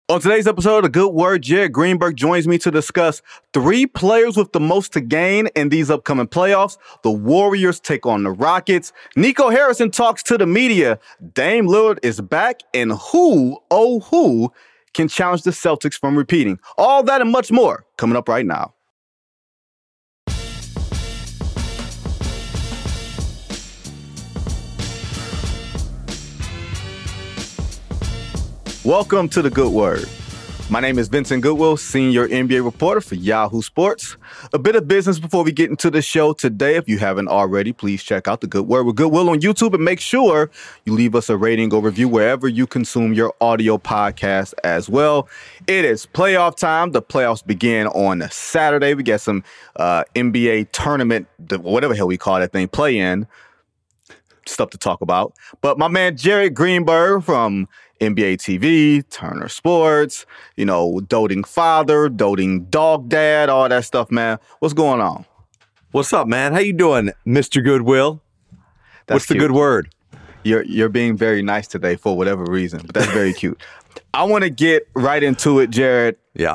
On today's episode of The Good Word, Jared Greenberg joins me to discuss 3 players with the most to gain in these upcoming playoffs. The Warriors take on the Rockets. Nico Harrison talks to the media. Dame Lillard is back, and who can challenge the Celtics from repeating? All that and much more coming up right now. Welcome to The Good Word. My name is Vincent Goodwill, senior NBA reporter for Yahoo Sports. A bit of business before we get into the show today. If you haven't already, please check out The Good Word with Goodwill on YouTube and make sure you leave us a rating or review wherever you consume your audio podcast as well. It is playoff time. The playoffs begin on Saturday. We got some NBA tournament, whatever the hell we call that thing, play-in stuff to talk about. But my man Jared Greenberg from NBA TV, Turner Sports, doting father, doting dog dad, all that stuff, man. What's going on? What's up, man? How you doing, Mr. Goodwill? What's the good word? You're being very nice today for whatever reason, but that's very cute. I want to get right into it, Jared. Yeah.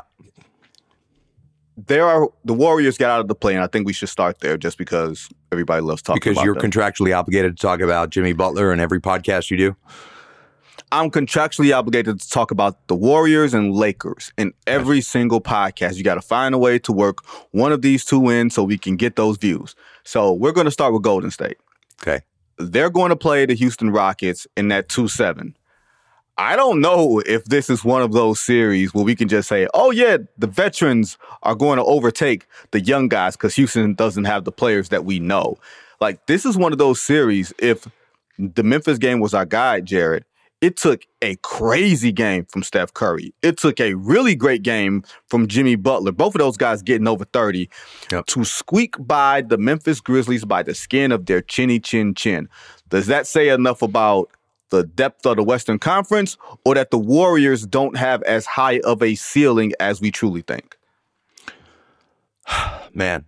The Warriors got out of the play, and I think we should start there just because everybody loves talking about Because you're them. contractually obligated to talk about Jimmy Butler in every podcast you do? I'm contractually obligated to talk about the Warriors and Lakers in every single podcast. You got to find a way to work one of these two in so we can get those views. So we're going to start with Golden State. Okay. They're going to play the Houston Rockets in that 2-7. I don't know if this is one of those series where we can just say, oh, yeah, the veterans are going to overtake the young guys because Houston doesn't have the players that we know. Like, this is one of those series. If the Memphis game was our guide, Jared, it took a crazy game from Steph Curry. It took a really great game from Jimmy Butler. Both of those guys getting over 30 to squeak by the Memphis Grizzlies by the skin of their chinny chin chin. Does that say enough about the depth of the Western Conference, or that the Warriors don't have as high of a ceiling as we truly think? Man,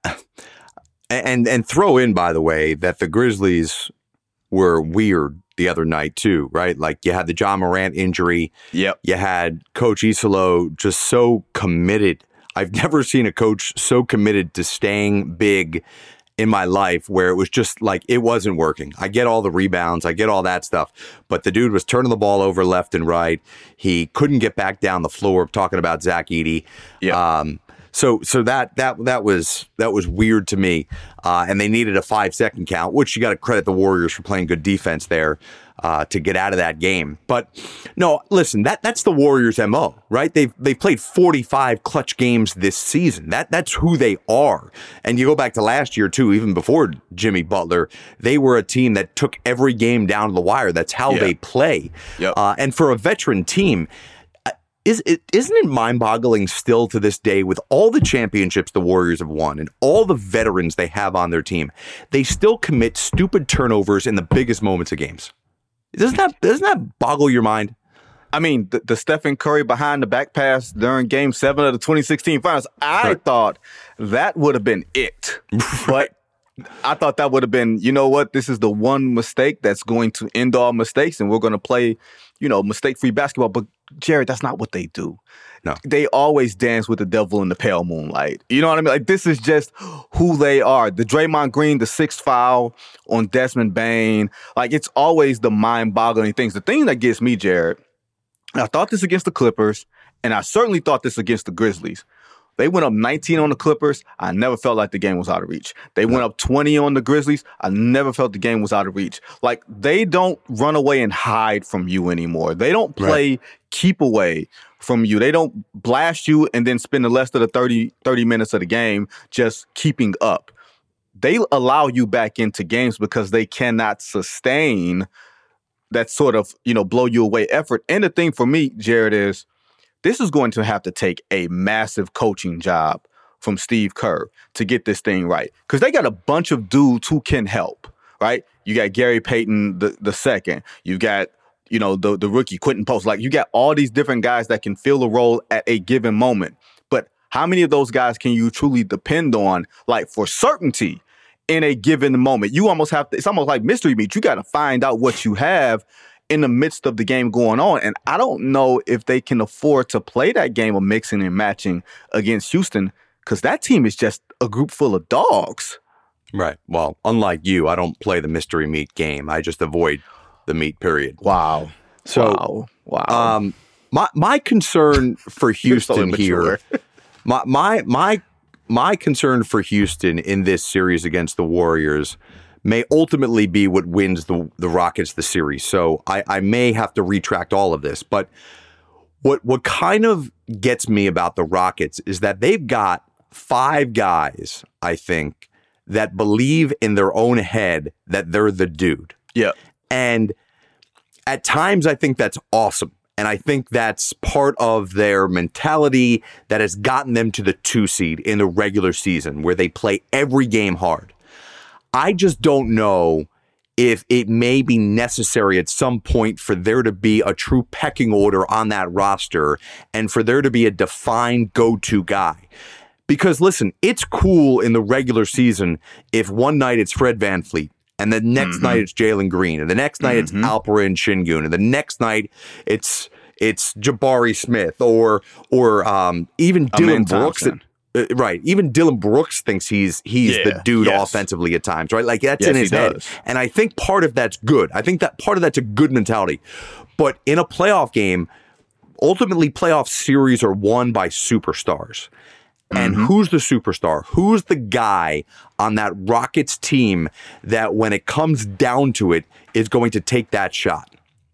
and throw in, by the way, that the Grizzlies were weird the other night too, right? Like, you had the John Morant injury. Yep. You had Coach Isolo just so committed. I've never seen a coach so committed to staying big in my life, where it was just like, it wasn't working. I get all the rebounds, I get all that stuff, but the dude was turning the ball over left and right. He couldn't get back down the floor. Talking about Zach Edey. Yeah. So that was weird to me, and they needed a 5-second count, which you got to credit the Warriors for playing good defense there to get out of that game. But no, listen, that's the Warriors' MO, right? They've played 45 clutch games this season. That's who they are. And you go back to last year too, even before Jimmy Butler, they were a team that took every game down to the wire. That's how they play. Yep. And for a veteran team, isn't it mind-boggling still to this day, with all the championships the Warriors have won and all the veterans they have on their team, they still commit stupid turnovers in the biggest moments of games? Doesn't that boggle your mind? I mean, the Stephen Curry behind the back pass during Game 7 of the 2016 Finals, I thought that would have been it. But I thought that would have been, you know what, this is the one mistake that's going to end all mistakes, and we're going to play, mistake-free basketball. But, Jared, that's not what they do. No. They always dance with the devil in the pale moonlight. You know what I mean? Like, this is just who they are. The Draymond Green, the 6th foul on Desmond Bane. Like, it's always the mind-boggling things. The thing that gets me, Jared, and I thought this against the Clippers, and I certainly thought this against the Grizzlies. They went up 19 on the Clippers. I never felt like the game was out of reach. They went up 20 on the Grizzlies. I never felt the game was out of reach. Like, they don't run away and hide from you anymore. They don't play keep away from you. They don't blast you and then spend the rest of the 30 minutes of the game just keeping up. They allow you back into games because they cannot sustain that sort of, blow you away effort. And the thing for me, Jared, is this is going to have to take a massive coaching job from Steve Kerr to get this thing right. Because they got a bunch of dudes who can help, right? You got Gary Payton the second. You got, the rookie Quentin Post. Like, you got all these different guys that can fill a role at a given moment. But how many of those guys can you truly depend on, like, for certainty in a given moment? You almost have to, it's almost like mystery meat. You got to find out what you have in the midst of the game going on. And I don't know if they can afford to play that game of mixing and matching against Houston, because that team is just a group full of dogs. Right. Well, unlike you, I don't play the mystery meat game. I just avoid the meat, period. Wow. So, wow. My concern for Houston here, my concern for Houston in this series against the Warriors may ultimately be what wins the Rockets the series. So I may have to retract all of this. But what kind of gets me about the Rockets is that they've got 5 guys, I think, that believe in their own head that they're the dude. Yeah. And at times I think that's awesome. And I think that's part of their mentality that has gotten them to the 2 seed in the regular season, where they play every game hard. I just don't know if it may be necessary at some point for there to be a true pecking order on that roster and for there to be a defined go-to guy. Because listen, it's cool in the regular season if one night it's Fred VanVleet, and the next night it's Jalen Green, and the next night it's Alperen Şengün, and the next night it's Jabari Smith or even Dillon Brooks. Right. Even Dillon Brooks thinks he's the dude offensively at times, right? Like that's in his head. Does. And I think part of that's good. I think that part of that's a good mentality. But in a playoff game, ultimately playoff series are won by superstars. And who's the superstar? Who's the guy on that Rockets team that when it comes down to it is going to take that shot?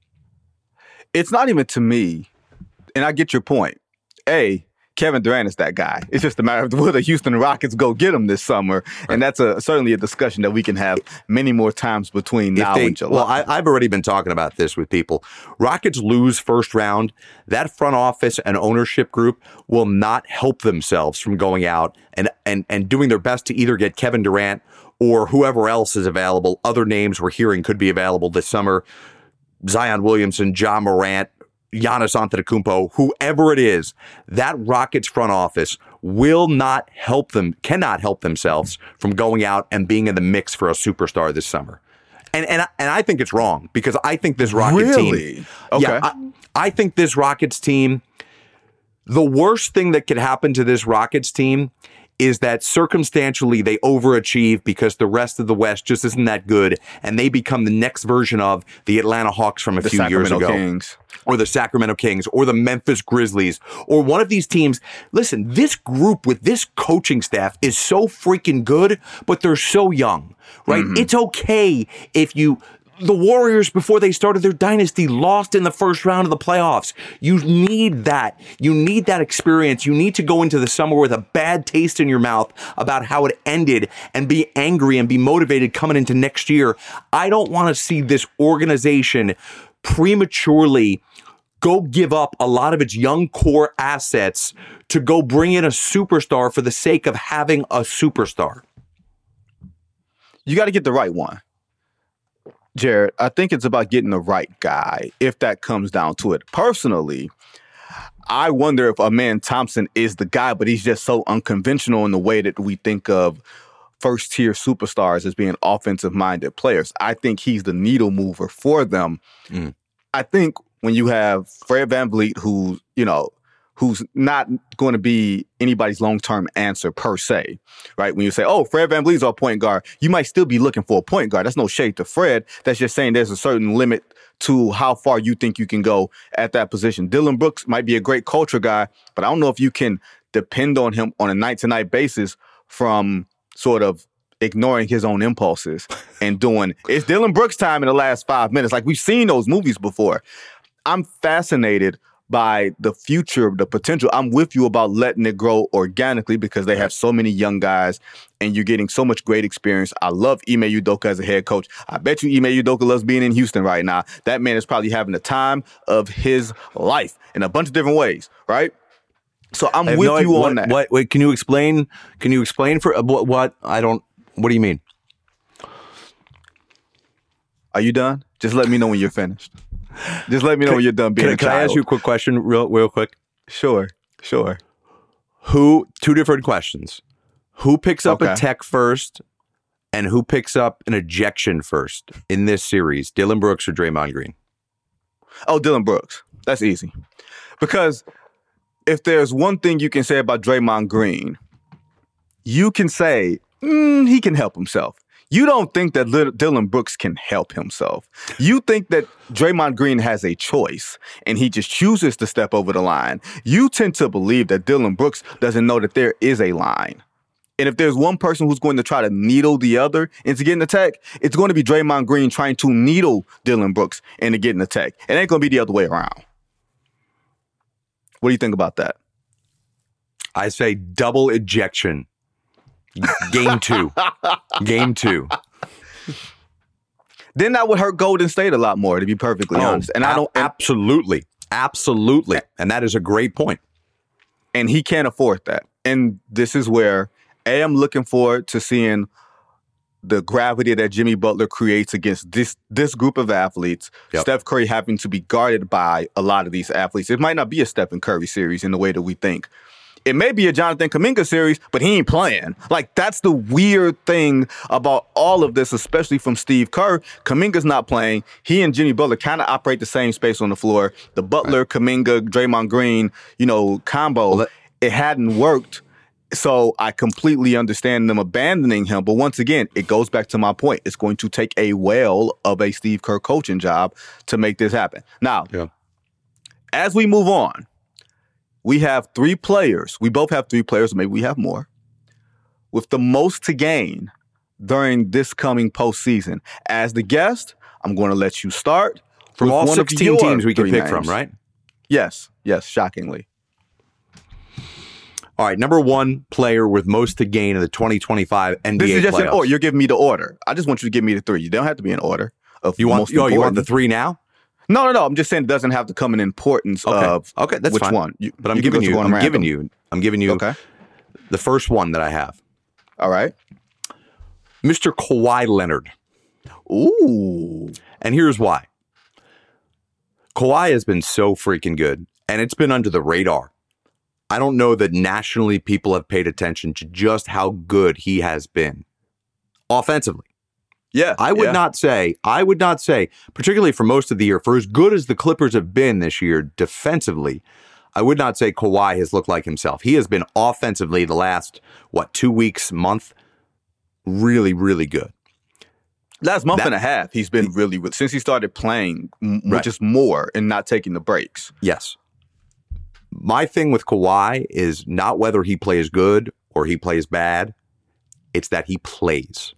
It's not even to me, and I get your point. Kevin Durant is that guy. It's just a matter of will the Houston Rockets go get him this summer, and that's certainly a discussion that we can have many more times between now and July. Well, I've already been talking about this with people. Rockets lose first round. That front office and ownership group will not help themselves from going out and doing their best to either get Kevin Durant or whoever else is available. Other names we're hearing could be available this summer. Zion Williamson, Ja Morant, Giannis Antetokounmpo, whoever it is, that Rockets front office cannot help themselves from going out and being in the mix for a superstar this summer. And I think it's wrong, because I think this Rockets team, I think this Rockets team, the worst thing that could happen to this Rockets team is that circumstantially they overachieve because the rest of the West just isn't that good, and they become the next version of the Atlanta Hawks from a few years ago. Kings. Or the Sacramento Kings, or the Memphis Grizzlies, or one of these teams. Listen, this group with this coaching staff is so freaking good, but they're so young, right? It's okay if the Warriors, before they started their dynasty, lost in the first round of the playoffs. You need that. You need that experience. You need to go into the summer with a bad taste in your mouth about how it ended and be angry and be motivated coming into next year. I don't want to see this organization prematurely go give up a lot of its young core assets to go bring in a superstar for the sake of having a superstar. You got to get the right one. Jared, I think it's about getting the right guy, if that comes down to it. Personally, I wonder if Amen Thompson is the guy, but he's just so unconventional in the way that we think of first-tier superstars as being offensive-minded players. I think he's the needle mover for them. I think when you have Fred VanVleet, who's not going to be anybody's long-term answer per se, right? When you say, Fred VanVleet's our point guard, you might still be looking for a point guard. That's no shade to Fred. That's just saying there's a certain limit to how far you think you can go at that position. Dillon Brooks might be a great culture guy, but I don't know if you can depend on him on a night-to-night basis from sort of ignoring his own impulses and doing, it's Dillon Brooks time in the last 5 minutes. Like, we've seen those movies before. I'm fascinated by the future, the potential. I'm with you about letting it grow organically because they have so many young guys and you're getting so much great experience. I love Ime Udoka as a head coach. I bet you Ime Udoka loves being in Houston right now. That man is probably having the time of his life in a bunch of different ways, right? So I'm with you on that. Wait, can you explain for what I don't, what do you mean? Are you done? Just let me know when you're finished. Just let me know when you're done being a child. Can I ask you a quick question real quick? Sure. Two different questions. Who picks up a tech first and who picks up an ejection first in this series, Dillon Brooks or Draymond Green? Oh, Dylan Brooks. That's easy. Because if there's one thing you can say about Draymond Green, you can say he can help himself. You don't think that Dylan Brooks can help himself. You think that Draymond Green has a choice and he just chooses to step over the line. You tend to believe that Dylan Brooks doesn't know that there is a line. And if there's one person who's going to try to needle the other into getting the tech, it's going to be Draymond Green trying to needle Dylan Brooks into getting the tech. It ain't going to be the other way around. What do you think about that? I say double ejection. Game 2. Game 2. Then that would hurt Golden State a lot more, to be perfectly honest. And I don't absolutely. And that is a great point. And he can't afford that. And this is where I'm looking forward to seeing the gravity that Jimmy Butler creates against this group of athletes. Yep. Steph Curry having to be guarded by a lot of these athletes. It might not be a Stephen Curry series in the way that we think. It may be a Jonathan Kuminga series, but he ain't playing. Like, that's the weird thing about all of this, especially from Steve Kerr. Kuminga's not playing. He and Jimmy Butler kind of operate the same space on the floor. The Butler, Kuminga, Draymond Green, combo, it hadn't worked. So I completely understand them abandoning him. But once again, it goes back to my point. It's going to take a whale of a Steve Kerr coaching job to make this happen. Now, as we move on, we have 3 players. We both have 3 players, maybe we have more, with the most to gain during this coming postseason. As the guest, I'm going to let you start. From all 16 teams we can pick from, right? Yes, shockingly. All right, number 1 player with most to gain in the 2025 NBA This is just playoffs. an order. You're giving me the order. I just want you to give me the 3. You don't have to be in order. You want the 3 now? No. I'm just saying it doesn't have to come in importance of that's which fine. one. But I'm giving you the first one that I have. All right. Mr. Kawhi Leonard. Ooh. And here's why. Kawhi has been so freaking good, and it's been under the radar. I don't know that nationally people have paid attention to just how good he has been offensively. Yeah. I would not say, particularly for most of the year, for as good as the Clippers have been this year defensively, I would not say Kawhi has looked like himself. He has been offensively the last, 2 weeks, month, really, really good. Last month and a half, he's been really good. Since he started playing, just more and not taking the breaks. Yes. My thing with Kawhi is not whether he plays good or he plays bad. It's that he plays.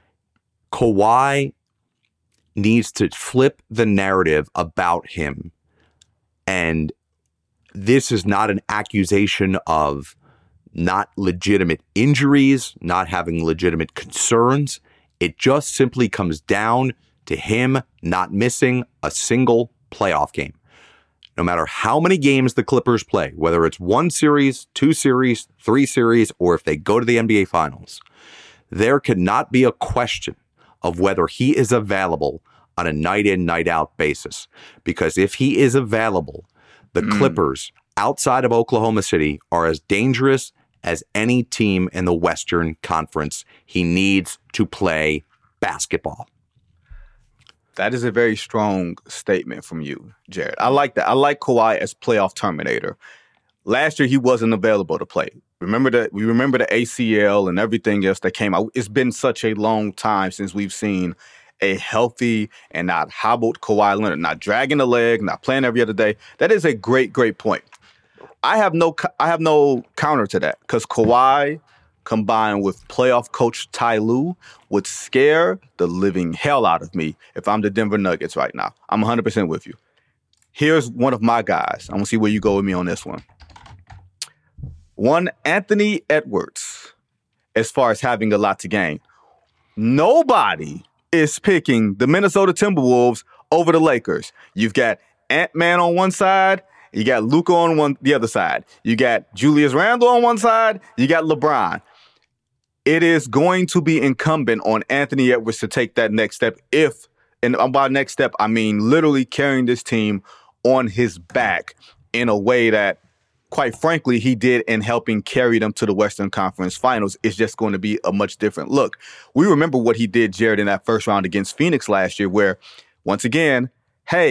Kawhi needs to flip the narrative about him. And this is not an accusation of not legitimate injuries, not having legitimate concerns. It just simply comes down to him not missing a single playoff game. No matter how many games the Clippers play, whether it's 1 series, 2 series, 3 series, or if they go to the NBA Finals, there cannot be a question of whether he is available on a night-in, night-out basis. Because if he is available, the Clippers, outside of Oklahoma City, are as dangerous as any team in the Western Conference. He needs to play basketball. That is a very strong statement from you, Jared. I like that. I like Kawhi as playoff terminator. Last year, he wasn't available to play. We remember the ACL and everything else that came out. It's been such a long time since we've seen a healthy and not hobbled Kawhi Leonard, not dragging a leg, not playing every other day. That is a great, great point. I have no counter to that because Kawhi combined with playoff coach Ty Lue would scare the living hell out of me if I'm the Denver Nuggets right now. I'm 100% with you. Here's one of my guys. I want to see where you go with me on this one. One, Anthony Edwards, as far as having a lot to gain. Nobody is picking the Minnesota Timberwolves over the Lakers. You've got Ant-Man on one side. You got Luka on the other side. You got Julius Randle on one side. You got LeBron. It is going to be incumbent on Anthony Edwards to take that next step and by next step, I mean literally carrying this team on his back in a way that, quite frankly, he did in helping carry them to the Western Conference Finals. It's just going to be a much different look. We remember what he did, Jared, in that first round against Phoenix last year where, once again, hey,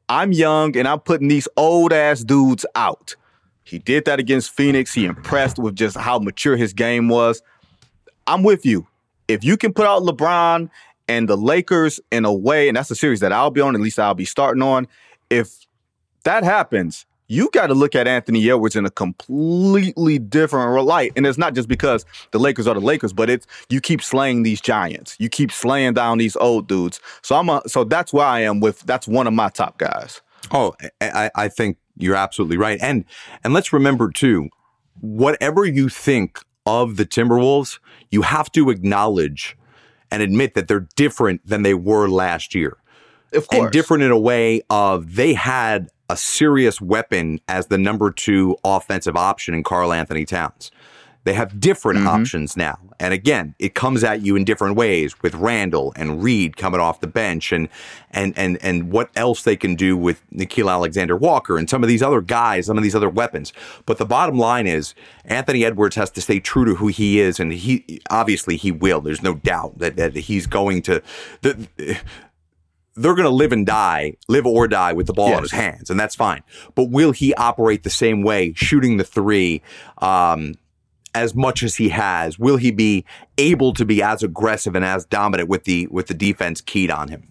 I'm young and I'm putting these old ass dudes out. He did that against Phoenix. He impressed with just how mature his game was. I'm with you. If you can put out LeBron and the Lakers in a way, and that's a series that I'll be on, at least I'll be starting on. If that happens, you got to look at Anthony Edwards in a completely different light. And it's not just because the Lakers are the Lakers, but it's you keep slaying these giants. You keep slaying down these old dudes. So that's where I am with, that's one of my top guys. Oh, I think you're absolutely right. And let's remember, too, whatever you think of the Timberwolves, you have to acknowledge and admit that they're different than they were last year. Of course. And different in a way of they had a serious weapon as the number 2 offensive option in Karl Anthony Towns. They have different options now. And again, it comes at you in different ways with Randall and Reed coming off the bench and what else they can do with Nickeil Alexander-Walker and some of these other guys, some of these other weapons. But the bottom line is Anthony Edwards has to stay true to who he is, and he obviously he will. There's no doubt that he's going to they're going to live or die with the ball in his hands, and that's fine. But will he operate the same way, shooting the 3 as much as he has? Will he be able to be as aggressive and as dominant with the defense keyed on him?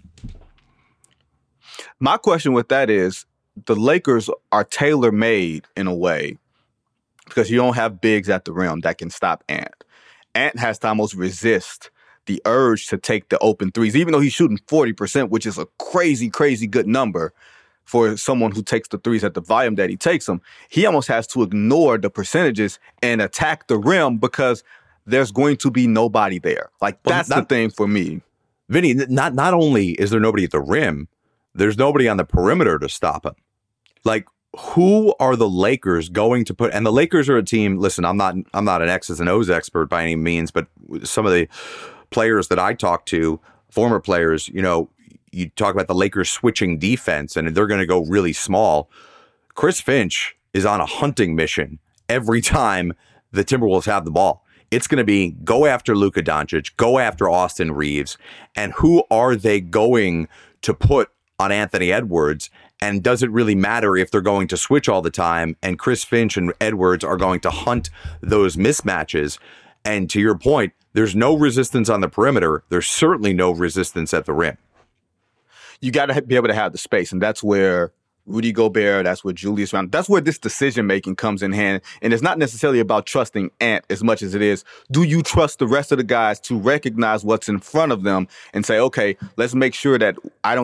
My question with that is, the Lakers are tailor-made in a way because you don't have bigs at the rim that can stop Ant. Ant has to almost resist the urge to take the open threes, even though he's shooting 40%, which is a crazy, crazy good number for someone who takes the threes at the volume that he takes them. He almost has to ignore the percentages and attack the rim because there's going to be nobody there. Like, that's the thing for me. Vinny, not only is there nobody at the rim, there's nobody on the perimeter to stop him. Like, who are the Lakers going to put? And the Lakers are a team. Listen, I'm not an X's and O's expert by any means, but some of the players that I talk to, former players, you talk about the Lakers switching defense and they're going to go really small. Chris Finch is on a hunting mission every time the Timberwolves have the ball. It's going to be go after Luka Doncic, go after Austin Reeves, and who are they going to put on Anthony Edwards? And does it really matter if they're going to switch all the time and Chris Finch and Edwards are going to hunt those mismatches? And to your point, there's no resistance on the perimeter. There's certainly no resistance at the rim. You got to be able to have the space, and that's where Rudy Gobert, that's where Julius Randle, that's where this decision-making comes in hand. And it's not necessarily about trusting Ant as much as it is, do you trust the rest of the guys to recognize what's in front of them and say, okay, let's make sure that I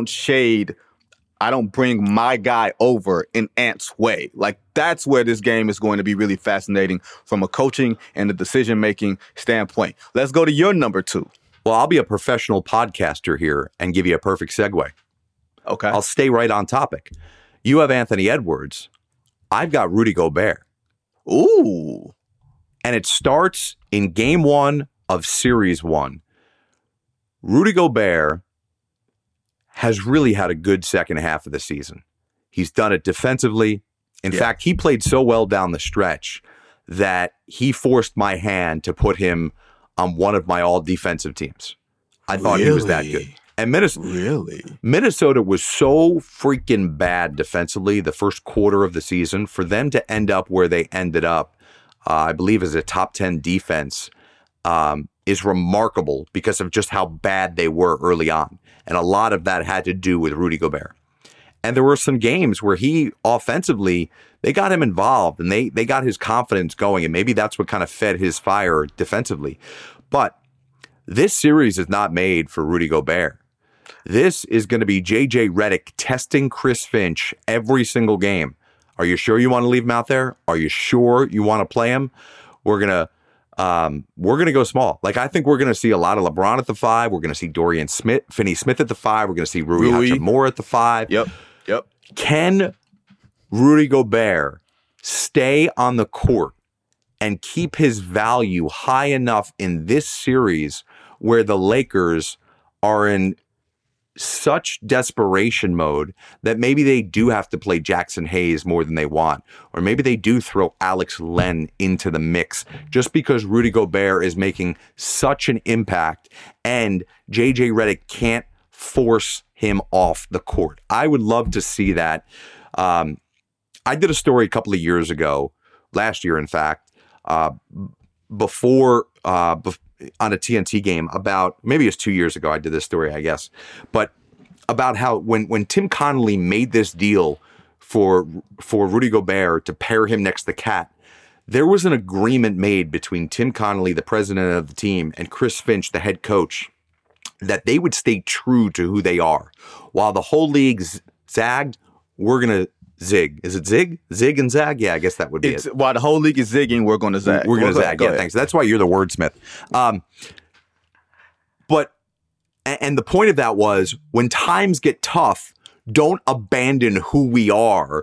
don't bring my guy over in Ant's way. Like, that's where this game is going to be really fascinating from a coaching and a decision-making standpoint. Let's go to your number 2. Well, I'll be a professional podcaster here and give you a perfect segue. Okay. I'll stay right on topic. You have Anthony Edwards. I've got Rudy Gobert. Ooh. And it starts in game 1 of series 1. Rudy Gobert has really had a good second half of the season. He's done it defensively. In fact, he played so well down the stretch that he forced my hand to put him on one of my all-defensive teams. I thought he was that good. And Minnesota was so freaking bad defensively the first quarter of the season. For them to end up where they ended up, I believe as a top 10 defense, is remarkable because of just how bad they were early on. And a lot of that had to do with Rudy Gobert. And there were some games where he offensively, they got him involved and they got his confidence going. And maybe that's what kind of fed his fire defensively. But this series is not made for Rudy Gobert. This is going to be JJ Redick testing Chris Finch every single game. Are you sure you want to leave him out there? Are you sure you want to play him? We're going to go small. Like, I think we're going to see a lot of LeBron at the 5. We're going to see Dorian Smith, Finney Smith at the 5. We're going to see Rui Hachimura at the 5. Yep. Can Rudy Gobert stay on the court and keep his value high enough in this series where the Lakers are in such desperation mode that maybe they do have to play Jackson Hayes more than they want, or maybe they do throw Alex Len into the mix just because Rudy Gobert is making such an impact and JJ Redick can't force him off the court. I would love to see that. I did a story a couple of years ago, last year, in fact, before on a TNT game about, maybe it was 2 years ago I did this story, I guess, but about how when Tim Connolly made this deal for Rudy Gobert to pair him next to Cat, there was an agreement made between Tim Connolly, the president of the team, and Chris Finch, the head coach, that they would stay true to who they are. While the whole league zagged, we're going to zig. Is it zig? Zig and zag? Yeah, I guess that would be it. While the whole league is zigging, we're going to zag. We're going to zag. Yeah, thanks. That's why you're the wordsmith. And the point of that was, when times get tough, don't abandon who we are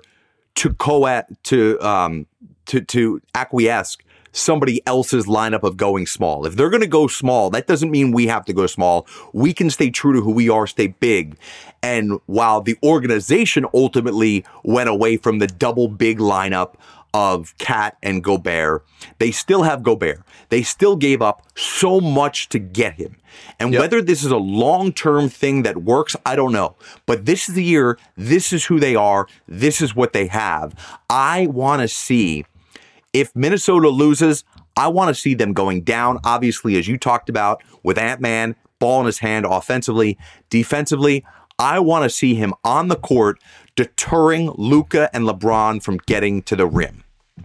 to acquiesce somebody else's lineup of going small. If they're going to go small, that doesn't mean we have to go small. We can stay true to who we are, stay big. And while the organization ultimately went away from the double big lineup of Cat and Gobert, they still have Gobert. They still gave up so much to get him. And whether this is a long-term thing that works, I don't know. But this is the year. This is who they are. This is what they have. I want to see, if Minnesota loses, I want to see them going down, obviously, as you talked about, with Ant-Man, ball in his hand offensively. Defensively, I want to see him on the court deterring Luka and LeBron from getting to the rim.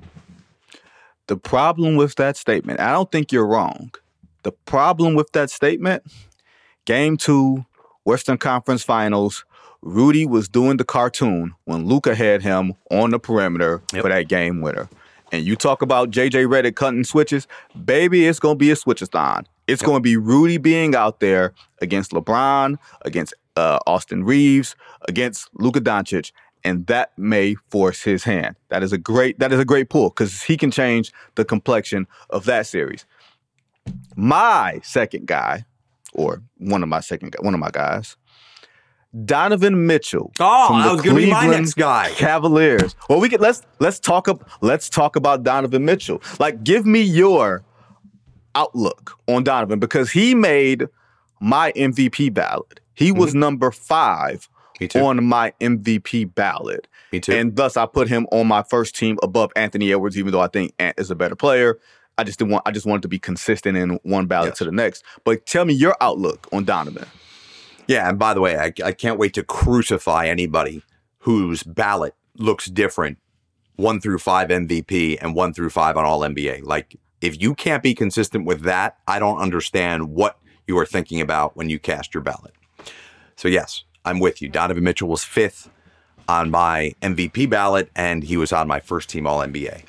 The problem with that statement, I don't think you're wrong. The problem with that statement, Game 2, Western Conference Finals, Rudy was doing the cartoon when Luka had him on the perimeter for that game winner. And you talk about J.J. Redick cutting switches, baby, it's going to be a switch-a-thon. It's going to be Rudy being out there against LeBron, against Austin Reeves, against Luka Doncic, and that may force his hand. That is a great pull, because he can change the complexion of that series. My second guy, or one of my guys, Donovan Mitchell. Oh, from that was going to be my next guy. Cavaliers. Well, let's talk about Donovan Mitchell. Like, give me your outlook on Donovan, because he made my MVP ballot. He was number 5 on my MVP ballot. Me too. And thus I put him on my first team above Anthony Edwards, even though I think Ant is a better player. I just wanted to be consistent in one ballot to the next. But tell me your outlook on Donovan. Yeah, and by the way, I can't wait to crucify anybody whose ballot looks different, 1 through 5 MVP and 1 through 5 on All NBA. Like, if you can't be consistent with that, I don't understand what you are thinking about when you cast your ballot. So yes, I'm with you. Donovan Mitchell was 5th on my MVP ballot, and he was on my first team All NBA.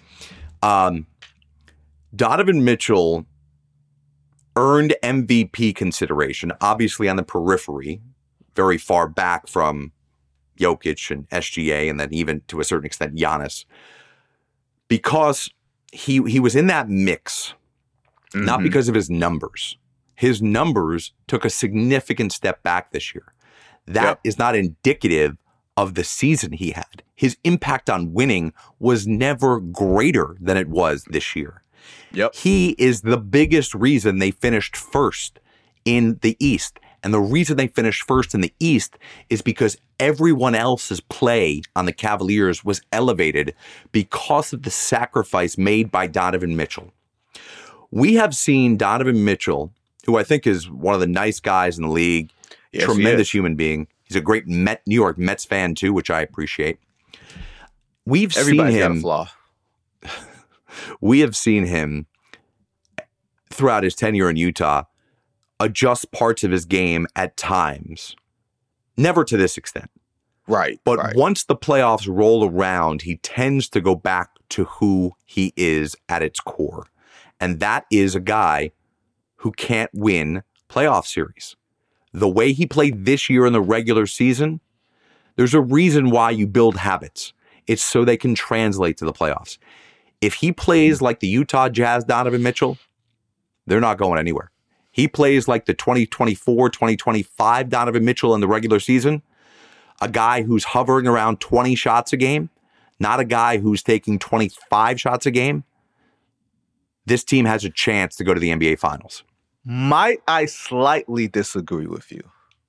Donovan Mitchell earned MVP consideration, obviously on the periphery, very far back from Jokic and SGA, and then even to a certain extent Giannis, because he was in that mix, not because of his numbers. His numbers took a significant step back this year. That is not indicative of the season he had. His impact on winning was never greater than it was this year. He is the biggest reason they finished first in the East. And the reason they finished first in the East is because everyone else's play on the Cavaliers was elevated because of the sacrifice made by Donovan Mitchell. We have seen Donovan Mitchell, who I think is one of the nice guys in the league, tremendous human being. He's a great New York Mets fan too, which I appreciate. Everybody's got a flaw. We have seen him throughout his tenure in Utah adjust parts of his game at times. Never to this extent. Right. But once the playoffs roll around, he tends to go back to who he is at its core. And that is a guy who can't win playoff series. The way he played this year in the regular season, there's a reason why you build habits. It's so they can translate to the playoffs. If he plays like the Utah Jazz Donovan Mitchell, they're not going anywhere. He plays like the 2024, 2025 Donovan Mitchell in the regular season, a guy who's hovering around 20 shots a game, not a guy who's taking 25 shots a game. This team has a chance to go to the NBA Finals. Might I slightly disagree with you?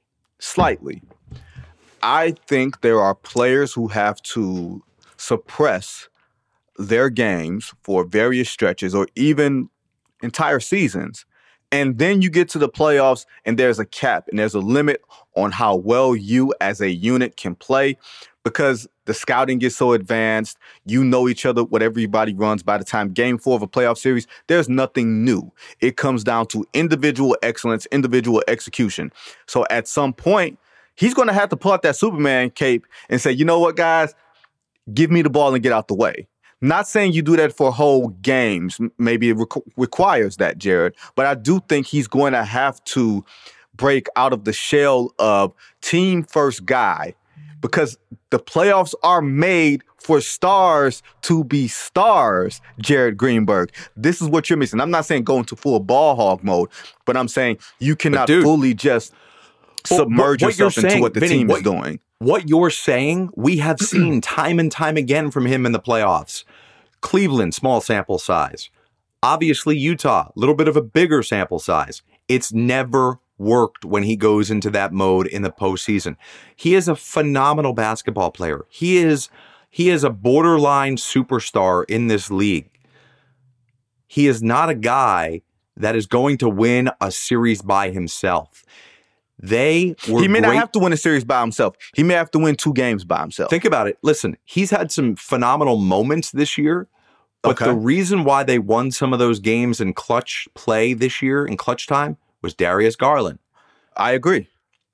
Slightly. I think there are players who have to suppress their games for various stretches or even entire seasons. And then you get to the playoffs and there's a cap and there's a limit on how well you as a unit can play because the scouting gets so advanced. You know each other, what everybody runs by the time game 4 of a playoff series. There's nothing new. It comes down to individual excellence, individual execution. So at some point, he's going to have to pull out that Superman cape and say, you know what, guys, give me the ball and get out the way. Not saying you do that for whole games. Maybe it requires that, Jared. But I do think he's going to have to break out of the shell of team first guy because the playoffs are made for stars to be stars, Jared Greenberg. This is what you're missing. I'm not saying go into full ball hog mode, but I'm saying you cannot fully just submerge yourself into what the team is doing. What you're saying, we have seen time and time again from him in the playoffs. Cleveland, small sample size. Obviously, Utah, a little bit of a bigger sample size. It's never worked when he goes into that mode in the postseason. He is a phenomenal basketball player. He is a borderline superstar in this league. He is not a guy that is going to win a series by himself. He may not have to win a series by himself. He may have to win 2 games by himself. Think about it. Listen, he's had some phenomenal moments this year, but the reason why they won some of those games in clutch play this year, in clutch time, was Darius Garland. I agree.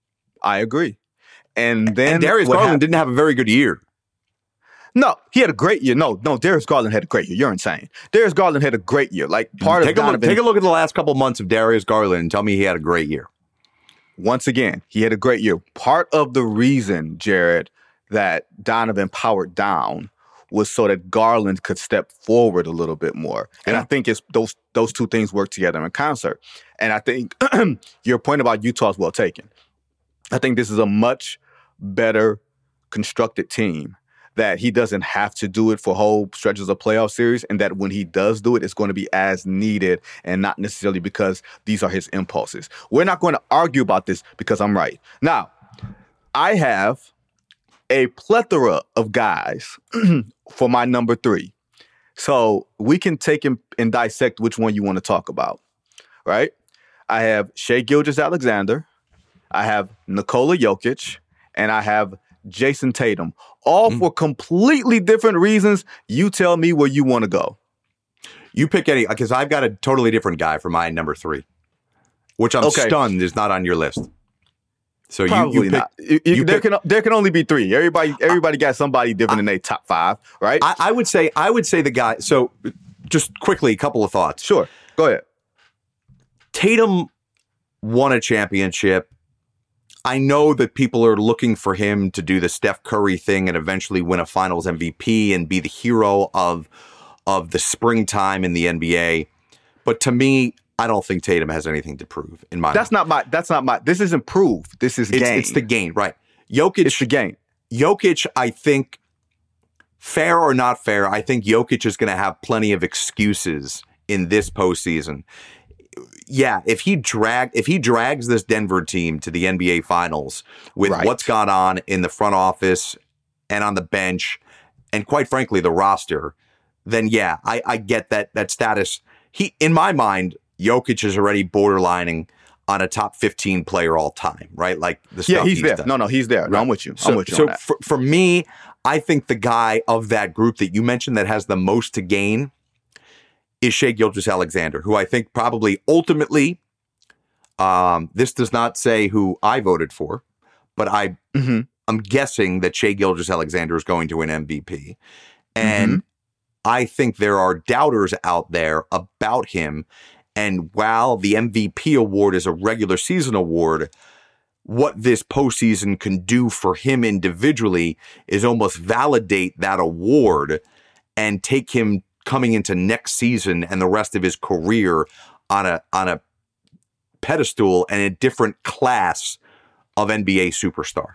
And Darius Garland didn't have a very good year. No, he had a great year. No, Darius Garland had a great year. You're insane. Darius Garland had a great year. Like take a look at the last couple months of Darius Garland and tell me he had a great year. Once again, he had a great year. Part of the reason, Jared, that Donovan powered down was so that Garland could step forward a little bit more. And I think it's those two things work together in concert. And I think your point about Utah is well taken. I think this is a much better constructed team that he doesn't have to do it for whole stretches of playoff series, and that when he does do it, it's going to be as needed and not necessarily because these are his impulses. We're not going to argue about this because I'm right. Now, I have a plethora of guys for my number 3. So we can take and dissect which one you want to talk about, right? I have Shai Gilgeous-Alexander, I have Nikola Jokic, and I have Jason Tatum, all for completely different reasons. You tell me where you want to go. You pick any, because I've got a totally different guy for my number 3, which I'm stunned is not on your list. So probably not. There can only be 3. Everybody got somebody different in their top 5, right? I would say the guy. So just quickly, a couple of thoughts. Sure, go ahead. Tatum won a championship. I know that people are looking for him to do the Steph Curry thing and eventually win a Finals MVP and be the hero of the springtime in the NBA. But to me, I don't think Tatum has anything to prove in my mind. This isn't prove. This is game. It's the game, right? Jokic. It's the game. Jokic, I think, fair or not fair, I think Jokic is going to have plenty of excuses in this postseason. Yeah, if he drags this Denver team to the NBA Finals with what's gone on in the front office and on the bench, and quite frankly the roster, then yeah, I get that status. In my mind, Jokic is already borderlining on a top 15 player all time, right? Like the stuff he's there. Done. No, he's there. Right. No, I'm with you. So, I'm with you on that. For me, I think the guy of that group that you mentioned that has the most to gain is Shai Gilgeous-Alexander, who I think probably ultimately, this does not say who I voted for, but I'm guessing that Shai Gilgeous-Alexander is going to win MVP. And I think there are doubters out there about him. And while the MVP award is a regular season award, what this postseason can do for him individually is almost validate that award and take him coming into next season and the rest of his career on a pedestal and a different class of NBA superstar.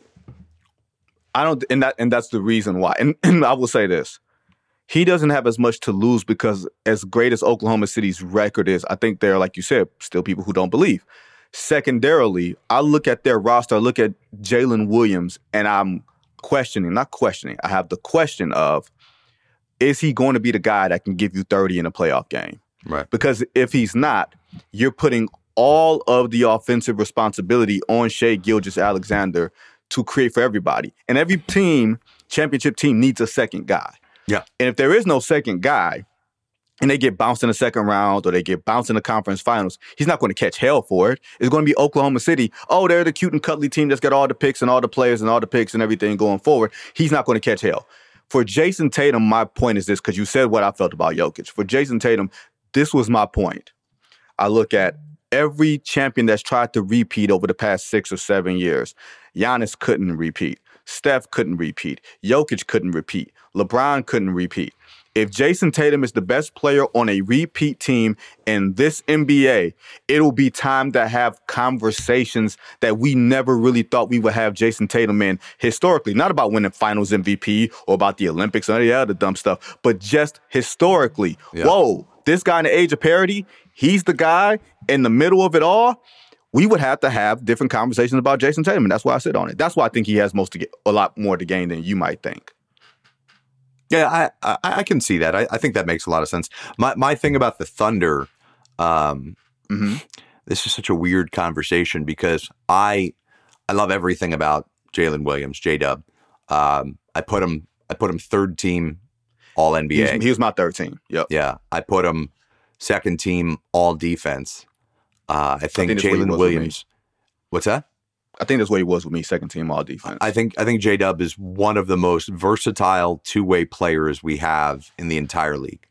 And that's the reason why. And I will say this. He doesn't have as much to lose because as great as Oklahoma City's record is, I think there are, like you said, still people who don't believe. Secondarily, I look at their roster, I look at Jalen Williams, and I'm not questioning. I have the question of, is he going to be the guy that can give you 30 in a playoff game? Right. Because if he's not, you're putting all of the offensive responsibility on Shai Gilgeous-Alexander to create for everybody. And every championship team needs a second guy. Yeah. And if there is no second guy, and they get bounced in the second round or they get bounced in the conference finals, he's not going to catch hell for it. It's going to be Oklahoma City. Oh, they're the cute and cuddly team that's got all the picks and all the players and all the picks and everything going forward. He's not going to catch hell. For Jason Tatum, my point is this, because you said what I felt about Jokic. For Jason Tatum, this was my point. I look at every champion that's tried to repeat over the past 6 or 7 years. Giannis couldn't repeat. Steph couldn't repeat. Jokic couldn't repeat. LeBron couldn't repeat. If Jason Tatum is the best player on a repeat team in this NBA, it'll be time to have conversations that we never really thought we would have Jason Tatum in historically. Not about winning finals MVP or about the Olympics or any other dumb stuff, but just historically. Yeah. Whoa, this guy in the age of parity, he's the guy in the middle of it all. We would have to have different conversations about Jason Tatum, and that's why I sit on it. That's why I think he has a lot more to gain than you might think. Yeah, I can see that. I think that makes a lot of sense. My thing about the Thunder, this is such a weird conversation because I love everything about Jalen Williams, J-Dub. I put him third team All NBA. He was my third team. Yep. Yeah, I put him second team All Defense. I think Jalen Williams. What's that? I think that's where he was with me, second team All Defense. I think J-Dub is one of the most versatile two-way players we have in the entire league.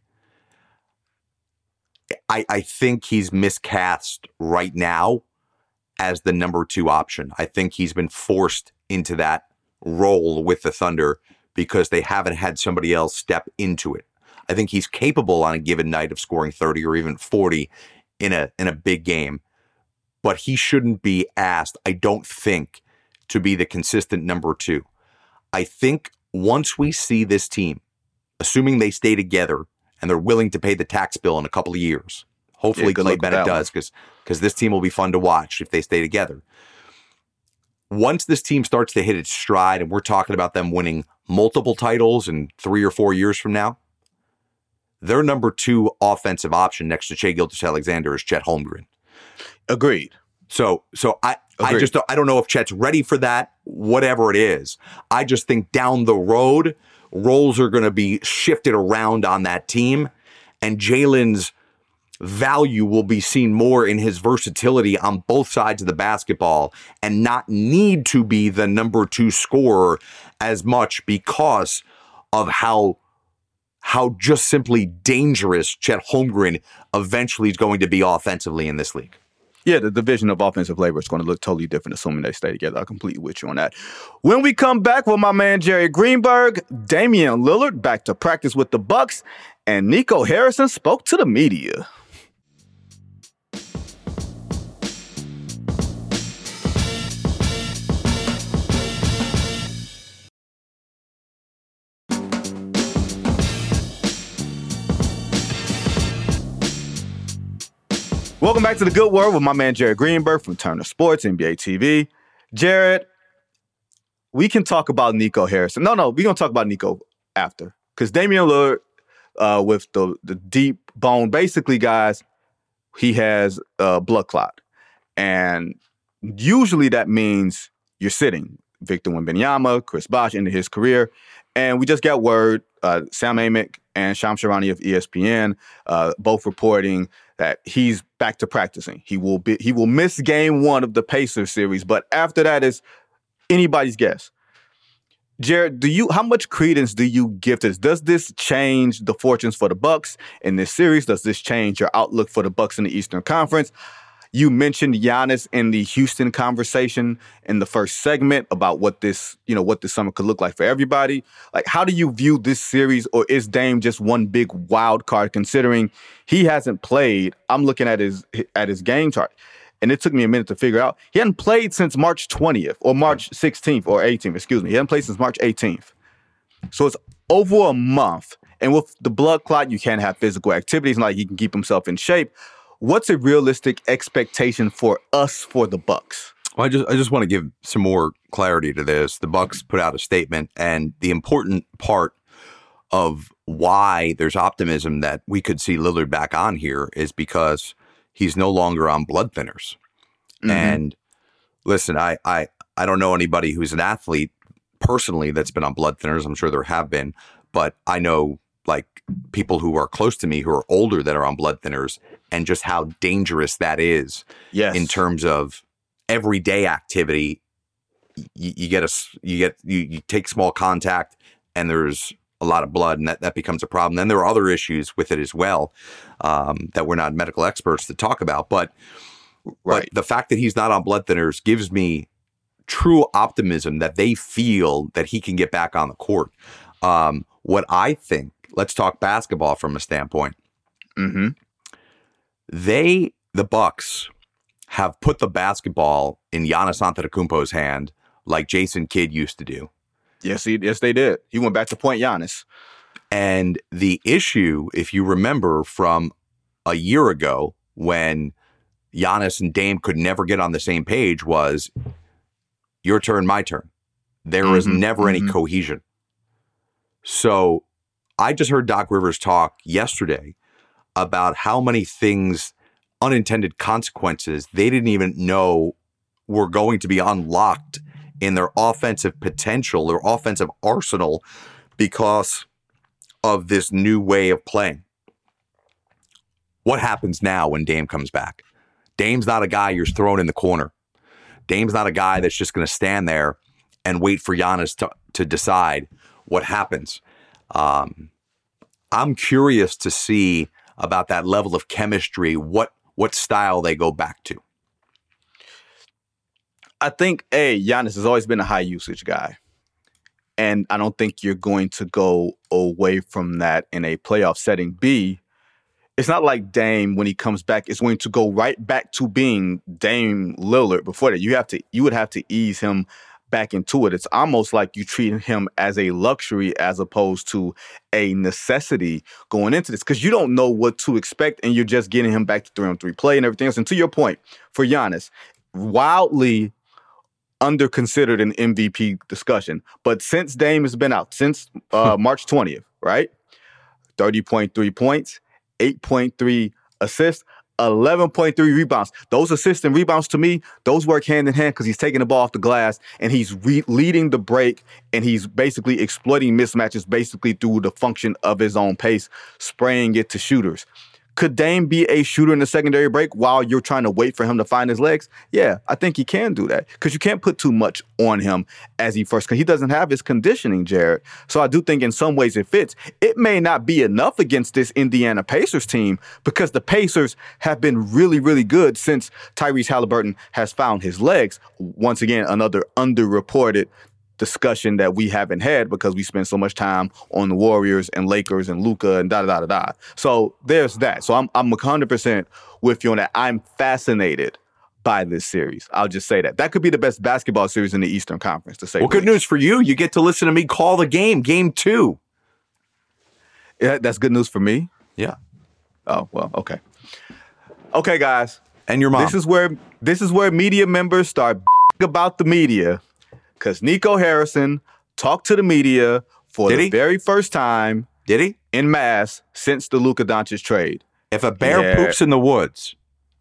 I think he's miscast right now as the number 2 option. I think he's been forced into that role with the Thunder because they haven't had somebody else step into it. I think he's capable on a given night of scoring 30 or even 40 in a big game. But he shouldn't be asked, I don't think, to be the consistent number 2. I think once we see this team, assuming they stay together and they're willing to pay the tax bill in a couple of years, hopefully Clay Bennett does, because this team will be fun to watch if they stay together. Once this team starts to hit its stride and we're talking about them winning multiple titles in 3 or 4 years from now, their number 2 offensive option next to Shai Gilgeous-Alexander is Chet Holmgren. Agreed. So I don't know if Chet's ready for that, whatever it is. I just think down the road, roles are going to be shifted around on that team, and Jalen's value will be seen more in his versatility on both sides of the basketball and not need to be the number 2 scorer as much because of how just simply dangerous Chet Holmgren eventually is going to be offensively in this league. Yeah, the division of offensive labor is going to look totally different, assuming they stay together. I'm completely with you on that. When we come back with my man Jerry Greenberg, Damian Lillard back to practice with the Bucks, and Nico Harrison spoke to the media. Welcome back to The Good Word with my man Jared Greenberg from Turner Sports, NBA TV. Jared, we can talk about Nico Harrison. No, we're going to talk about Nico after. Because Damian Lillard, with the deep bone, basically, guys, he has a blood clot. And usually that means you're sitting. Victor Wembanyama, Chris Bosh, ended his career. And we just got word, Sam Amick and Shams Charania of ESPN, both reporting that he's back to practicing. He will miss game 1 of the Pacers series, but after that is anybody's guess. Jared, how much credence do you give to this? Does this change the fortunes for the Bucks in this series? Does this change your outlook for the Bucks in the Eastern Conference? You mentioned Giannis in the Houston conversation in the first segment about what this summer could look like for everybody. Like, how do you view this series, or is Dame just one big wild card considering he hasn't played? I'm looking at his game chart, and it took me a minute to figure out. He hadn't played since March 20th or March 16th or 18th, excuse me. He hadn't played since March 18th. So it's over a month. And with the blood clot, you can't have physical activities, not like he can keep himself in shape. what's a realistic expectation for us for the Bucks? Well, I just want to give some more clarity to this. The Bucks put out a statement, and the important part of why there's optimism that we could see Lillard back on here is because he's no longer on blood thinners. Mm-hmm. And listen, I don't know anybody who's an athlete personally that's been on blood thinners. I'm sure there have been, but I know like people who are close to me who are older that are on blood thinners, and just how dangerous that is. Yes. In terms of everyday activity. You take small contact and there's a lot of blood, and that becomes a problem. Then there are other issues with it as well that we're not medical experts to talk about. But the fact that he's not on blood thinners gives me true optimism that they feel that he can get back on the court. What I think, let's talk basketball from a standpoint. Mm-hmm. The Bucks have put the basketball in Giannis Antetokounmpo's hand like Jason Kidd used to do. Yes, they did. He went back to point Giannis. And the issue, if you remember from a year ago when Giannis and Dame could never get on the same page, was your turn, my turn. There was never any cohesion. So I just heard Doc Rivers talk yesterday about how many things, unintended consequences, they didn't even know were going to be unlocked in their offensive potential, their offensive arsenal, because of this new way of playing. What happens now when Dame comes back? Dame's not a guy you're throwing in the corner. Dame's not a guy that's just going to stand there and wait for Giannis to decide what happens. I'm curious to see about that level of chemistry, what style they go back to. I think, Giannis has always been a high usage guy. And I don't think you're going to go away from that in a playoff setting. B, it's not like Dame, when he comes back, is going to go right back to being Dame Lillard before that. You would have to ease him back into it. It's almost like you treat him as a luxury as opposed to a necessity going into this, because you don't know what to expect, and you're just getting him back to 3-on-3 play and everything else. And to your point, for Giannis, wildly under-considered in MVP discussion. But since Dame has been out, since March 20th, right? 30.3 points, 8.3 assists, 11.3 rebounds. Those assists and rebounds, to me, those work hand in hand because he's taking the ball off the glass and he's leading the break, and he's basically exploiting mismatches basically through the function of his own pace, spraying it to shooters. Could Dame be a shooter in the secondary break while you're trying to wait for him to find his legs? Yeah, I think he can do that, because you can't put too much on him as because he doesn't have his conditioning, Jared. So I do think in some ways it fits. It may not be enough against this Indiana Pacers team, because the Pacers have been really, really good since Tyrese Halliburton has found his legs. Once again, another underreported discussion that we haven't had because we spend so much time on the Warriors and Lakers and Luka and da-da-da-da-da. So there's that. So I'm 100% with you on that. I'm fascinated by this series. I'll just say that. That could be the best basketball series in the Eastern Conference, to say. Well, good news for you. You get to listen to me call the game 2. Yeah, that's good news for me? Yeah. Oh, well, okay. Okay, guys. And your mom. This is where media members start about the media. Because Nico Harrison talked to the media for the very first time. Did he? In mass since the Luka Doncic trade. If a bear poops in the woods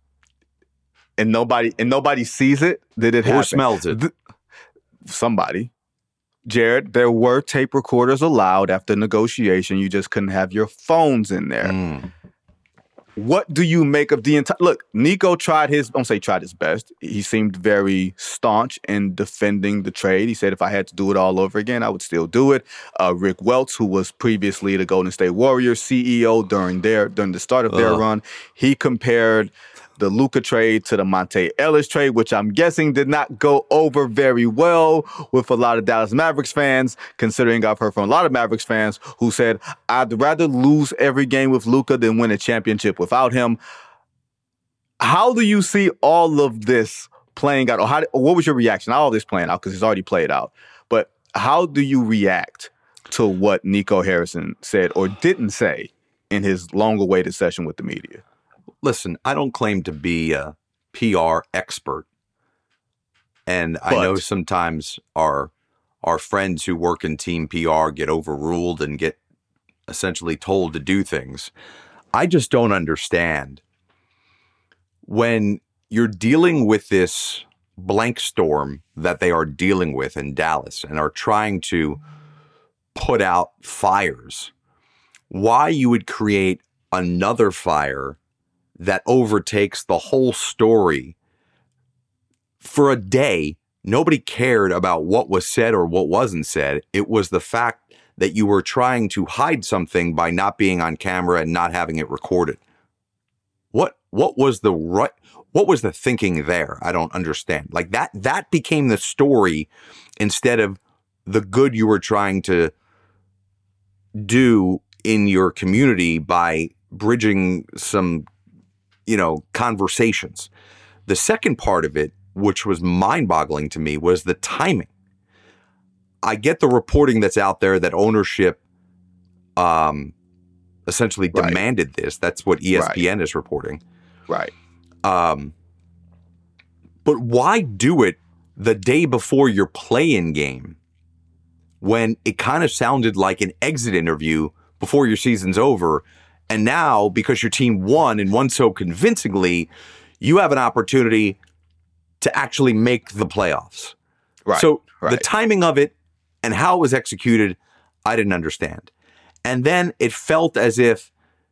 and nobody sees it, did it happen? Or smells it? Somebody. Jared, there were tape recorders allowed after negotiation. You just couldn't have your phones in there. What do you make of the entire... Look, Nico tried his best. He seemed very staunch in defending the trade. He said, if I had to do it all over again, I would still do it. Rick Welts, who was previously the Golden State Warriors CEO during the start of their run, he compared the Luka trade to the Monte Ellis trade, which I'm guessing did not go over very well with a lot of Dallas Mavericks fans, considering I've heard from a lot of Mavericks fans who said, I'd rather lose every game with Luka than win a championship without him. How do you see all of this playing out? Or what was your reaction? Not all this playing out, because it's already played out. But how do you react to what Nico Harrison said or didn't say in his long-awaited session with the media? listen, I don't claim to be a PR expert. And I know sometimes our friends who work in team PR get overruled and get essentially told to do things. I just don't understand when you're dealing with this blank storm that they are dealing with in Dallas and are trying to put out fires, why you would create another fire that overtakes the whole story. For a day, nobody cared about what was said or what wasn't said. It was the fact that you were trying to hide something by not being on camera and not having it recorded. What was the thinking there? I don't understand. Like that became the story instead of the good you were trying to do in your community by bridging some, conversations. The second part of it, which was mind-boggling to me, was the timing. I get the reporting that's out there that ownership essentially demanded this. That's what ESPN is reporting. Right. But why do it the day before your play-in game when it kind of sounded like an exit interview before your season's over? And now, because your team won and won so convincingly, you have an opportunity to actually make the playoffs. Right. So the timing of it and how it was executed, I didn't understand. And then it felt as if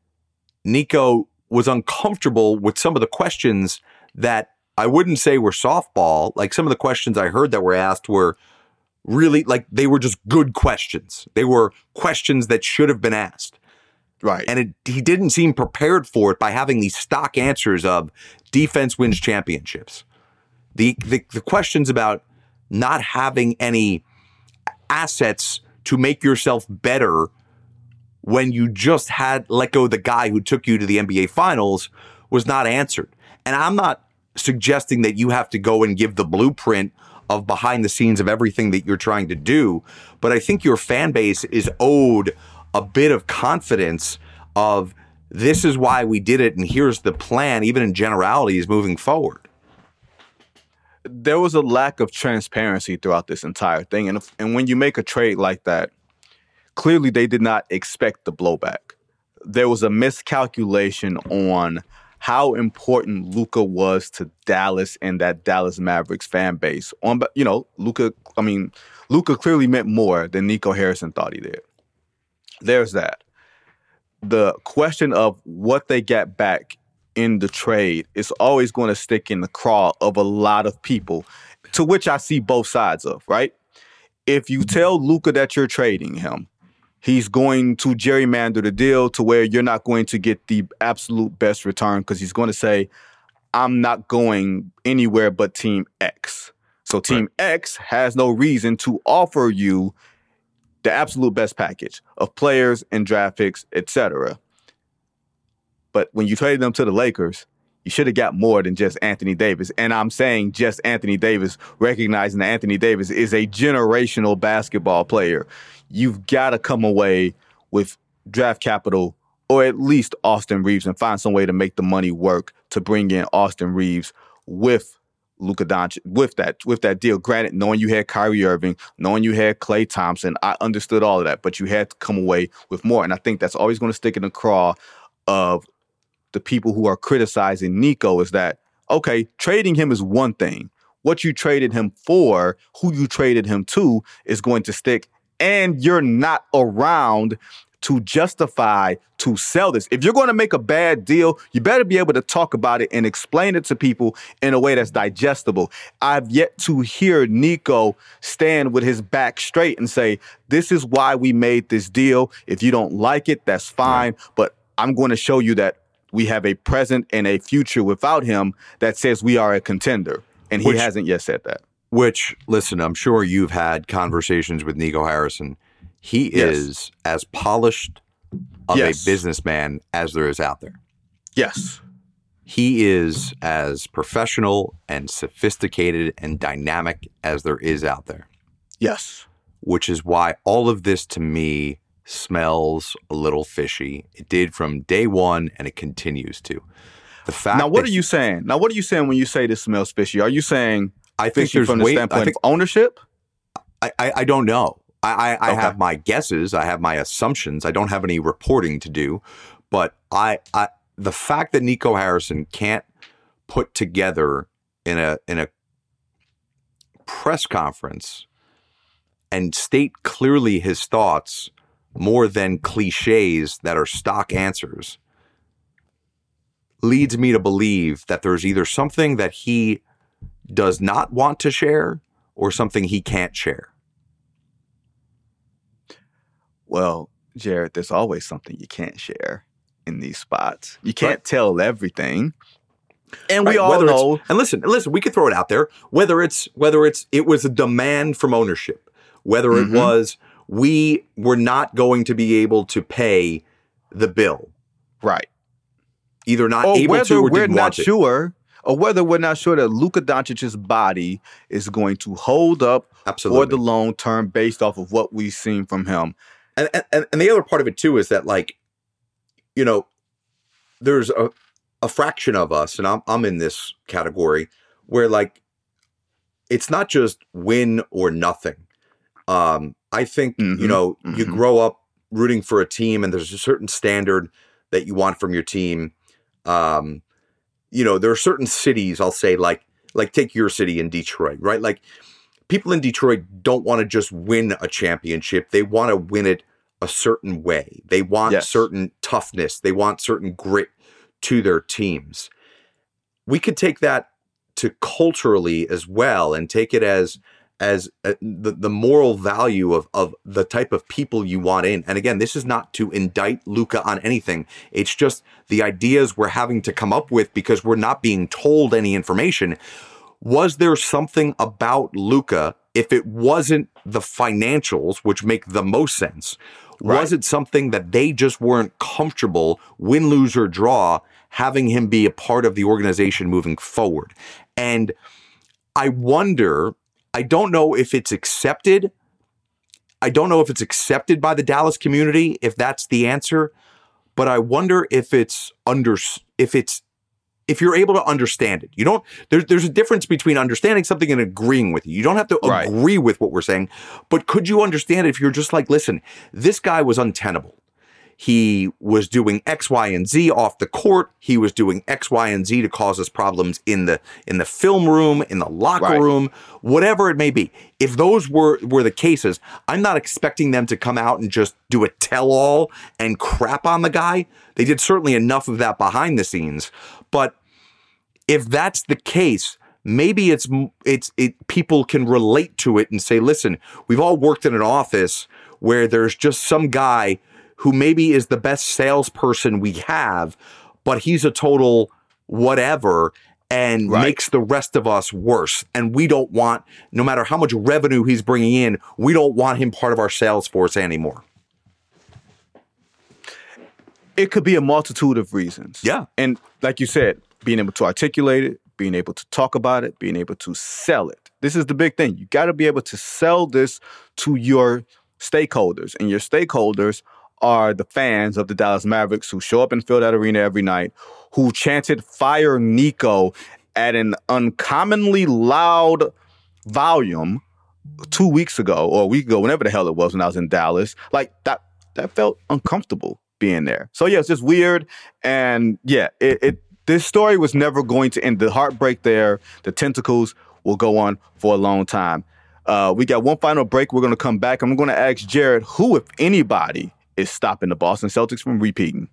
Nico was uncomfortable with some of the questions that I wouldn't say were softball. Like some of the questions I heard that were asked were really like they were just good questions. They were questions that should have been asked. Right. And he didn't seem prepared for it by having these stock answers of defense wins championships. The questions about not having any assets to make yourself better when you just had let go of the guy who took you to the NBA Finals was not answered. And I'm not suggesting that you have to go and give the blueprint of behind the scenes of everything that you're trying to do, but I think your fan base is owed a bit of confidence of this is why we did it and here's the plan, even in generalities moving forward. There was a lack of transparency throughout this entire thing. And when you make a trade like that, clearly they did not expect the blowback. There was a miscalculation on how important Luka was to Dallas and that Dallas Mavericks fan base. Luka clearly meant more than Nico Harrison thought he did. There's that. The question of what they get back in the trade is always going to stick in the craw of a lot of people, to which I see both sides of, right? If you tell Luka that you're trading him, he's going to gerrymander the deal to where you're not going to get the absolute best return because he's going to say, I'm not going anywhere but Team X. So Team X has no reason to offer you the absolute best package of players and draft picks, etc. But when you traded them to the Lakers, you should have got more than just Anthony Davis. And I'm saying just Anthony Davis, recognizing that Anthony Davis is a generational basketball player. You've got to come away with draft capital or at least Austin Reeves and find some way to make the money work to bring in Austin Reeves with Luka Doncic, with that deal. Granted, knowing you had Kyrie Irving, knowing you had Klay Thompson, I understood all of that, but you had to come away with more. And I think that's always going to stick in the craw of the people who are criticizing Nico is that, okay, trading him is one thing. What you traded him for, who you traded him to is going to stick, and you're not around to justify, to sell this. If you're going to make a bad deal, you better be able to talk about it and explain it to people in a way that's digestible. I've yet to hear Nico stand with his back straight and say, this is why we made this deal. If you don't like it, that's fine. But I'm going to show you that we have a present and a future without him that says we are a contender. And he hasn't yet said that. Which, listen, I'm sure you've had conversations with Nico Harrison. He is as polished of a businessman as there is out there. Yes. He is as professional and sophisticated and dynamic as there is out there. Yes. Which is why all of this to me smells a little fishy. It did from day one and it continues to. The fact Now, what are you saying? Now, what are you saying when you say this smells fishy? Are you saying I think fishy there's from the standpoint of ownership? I don't know. I Okay. have my guesses. I have my assumptions. I don't have any reporting to do, but the fact that Nico Harrison can't put together in a press conference and state clearly his thoughts more than cliches that are stock answers leads me to believe that there's either something that he does not want to share or something he can't share. Well, Jared, there's always something you can't share in these spots. You can't tell everything. And we all know. And listen, we could throw it out there. Whether it was a demand from ownership, whether it was we were not going to be able to pay the bill. Right. Either not or able to or didn't want it. Or whether we're not sure that Luka Doncic's body is going to hold up for the long term based off of what we've seen from him. And the other part of it too is that, like, you know, there's a fraction of us, and I'm in this category, where like it's not just win or nothing. I think you know you grow up rooting for a team, and there's a certain standard that you want from your team. You know, there are certain cities, I'll say, like take your city in Detroit, right? Like people in Detroit don't want to just win a championship. They want to win it a certain way. They want certain toughness. They want certain grit to their teams. We could take that to culturally as well and take it as the moral value of the type of people you want in. And again, this is not to indict Luka on anything. It's just the ideas we're having to come up with because we're not being told any information. Was there something about Luka, if it wasn't the financials, which make the most sense, was it something that they just weren't comfortable, win, lose, or draw, having him be a part of the organization moving forward? And I wonder, I don't know if it's accepted. I don't know if it's accepted by the Dallas community, if that's the answer, but I wonder if if you're able to understand it. You don't, there's a difference between understanding something and agreeing with you. You don't have to agree with what we're saying, but could you understand it if you're just like, listen, this guy was untenable. He was doing X, Y, and Z off the court. He was doing X, Y, and Z to cause us problems in the film room, in the locker room, whatever it may be. If those were the cases, I'm not expecting them to come out and just do a tell-all and crap on the guy. They did certainly enough of that behind the scenes. But if that's the case, maybe people can relate to it and say, listen, we've all worked in an office where there's just some guy who maybe is the best salesperson we have, but he's a total whatever and makes the rest of us worse. And we don't want, no matter how much revenue he's bringing in, we don't want him part of our sales force anymore. It could be a multitude of reasons. Yeah. And like you said, being able to articulate it, being able to talk about it, being able to sell it. This is the big thing. You got to be able to sell this to your stakeholders. And your stakeholders are the fans of the Dallas Mavericks who show up and fill that arena every night, who chanted "Fire Nico" at an uncommonly loud volume 2 weeks ago or a week ago, whenever the hell it was when I was in Dallas. Like that felt uncomfortable being there. So yeah, it's just weird. And yeah, this story was never going to end. The heartbreak there, the tentacles will go on for a long time. We got one final break. We're going to come back. I'm going to ask Jared, who, if anybody, is stopping the Boston Celtics from repeating?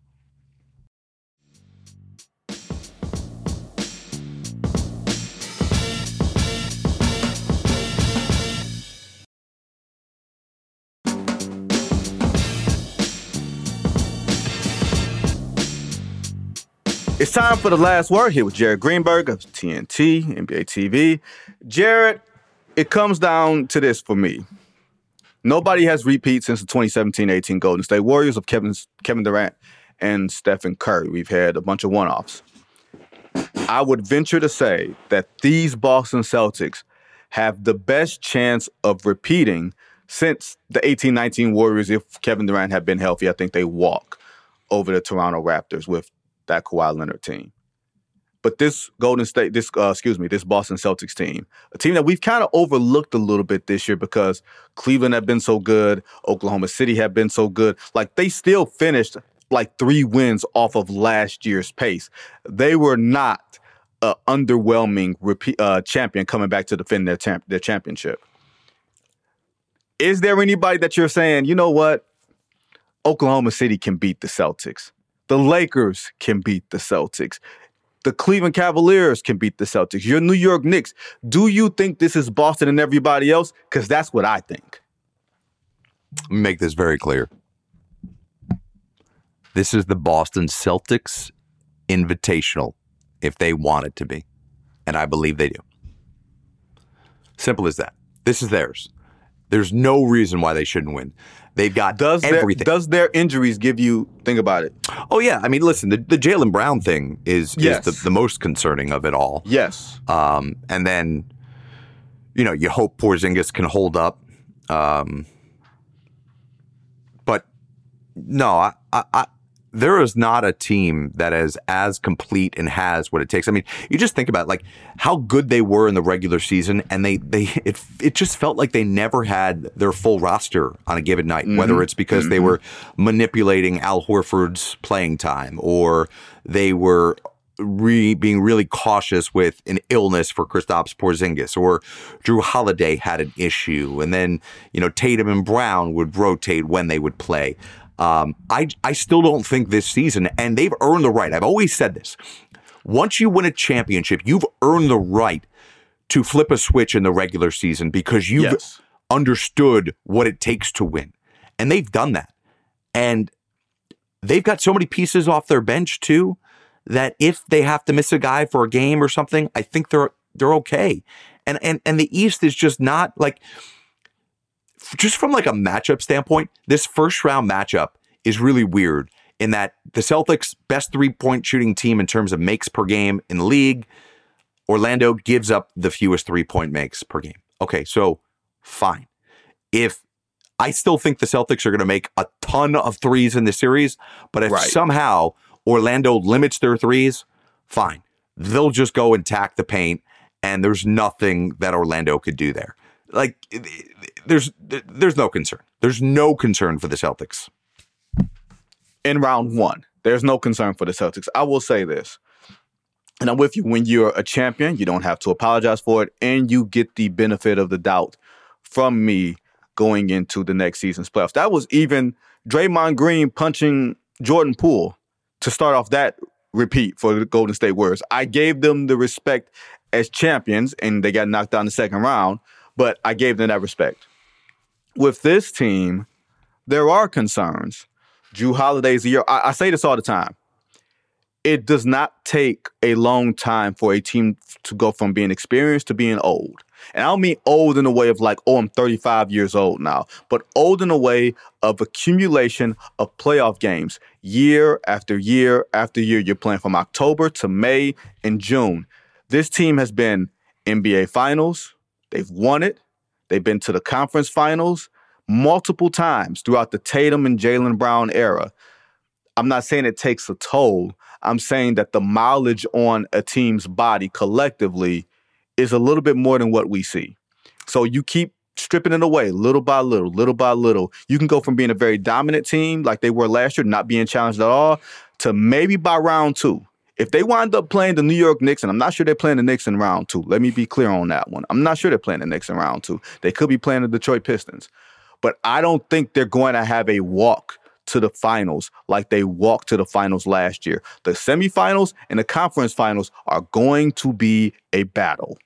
It's time for the last word here with Jared Greenberg of TNT, NBA TV. Jared, it comes down to this for me. Nobody has repeat since the 2017-18 Golden State Warriors of Kevin Durant and Stephen Curry. We've had a bunch of one-offs. I would venture to say that these Boston Celtics have the best chance of repeating since the 18-19 Warriors. If Kevin Durant had been healthy, I think they walk over the Toronto Raptors with that Kawhi Leonard team. But this this Boston Celtics team, a team that we've kind of overlooked a little bit this year because Cleveland had been so good, Oklahoma City had been so good. Like, they still finished like 3 wins off of last year's pace. They were not an underwhelming champion coming back to defend their championship. Is there anybody that you're saying, you know what? Oklahoma City can beat the Celtics. The Lakers can beat the Celtics. The Cleveland Cavaliers can beat the Celtics. Your New York Knicks. Do you think this is Boston and everybody else? Because that's what I think. Let me make this very clear. This is the Boston Celtics Invitational, if they want it to be. And I believe they do. Simple as that. This is theirs. There's no reason why they shouldn't win. They've got everything. Does their injuries give you, think about it? Oh, yeah. I mean, listen, the Jaylen Brown thing is the most concerning of it all. Yes. And then, you hope Porzingis can hold up. But no, there is not a team that is as complete and has what it takes. I mean, you just think about like how good they were in the regular season, and it just felt like they never had their full roster on a given night. Mm-hmm. Whether it's because they were manipulating Al Horford's playing time, or they were being really cautious with an illness for Kristaps Porzingis, or Drew Holiday had an issue, and then Tatum and Brown would rotate when they would play. I still don't think this season, and they've earned the right. I've always said this. Once you win a championship, you've earned the right to flip a switch in the regular season because you've understood what it takes to win. And they've done that. And they've got so many pieces off their bench too, that if they have to miss a guy for a game or something, I think they're okay. And the East is just not like, just from like a matchup standpoint, this first round matchup is really weird in that the Celtics best 3-point shooting team in terms of makes per game in the league. Orlando gives up the fewest 3-point makes per game. Okay, so fine. I still think the Celtics are going to make a ton of threes in the series, but if somehow Orlando limits their threes, fine. They'll just go and tack the paint, and there's nothing that Orlando could do there. Like, there's no concern. There's no concern for the Celtics. In round 1, there's no concern for the Celtics. I will say this, and I'm with you. When you're a champion, you don't have to apologize for it, and you get the benefit of the doubt from me going into the next season's playoffs. That was even Draymond Green punching Jordan Poole to start off that repeat for the Golden State Warriors. I gave them the respect as champions, and they got knocked out in the second round, but I gave them that respect. With this team, there are concerns. Drew Holiday's a year. I say this all the time. It does not take a long time for a team to go from being experienced to being old. And I don't mean old in the way of like, oh, I'm 35 years old now, but old in the way of accumulation of playoff games. Year after year after year, you're playing from October to May and June. This team has been NBA Finals. They've won it. They've been to the conference finals multiple times throughout the Tatum and Jaylen Brown era. I'm not saying it takes a toll. I'm saying that the mileage on a team's body collectively is a little bit more than what we see. So you keep stripping it away little by little, little by little. You can go from being a very dominant team like they were last year, not being challenged at all, to maybe by round 2. If they wind up playing the New York Knicks, and I'm not sure they're playing the Knicks in round 2. Let me be clear on that one. I'm not sure they're playing the Knicks in round 2. They could be playing the Detroit Pistons. But I don't think they're going to have a walk to the finals like they walked to the finals last year. The semifinals and the conference finals are going to be a battle.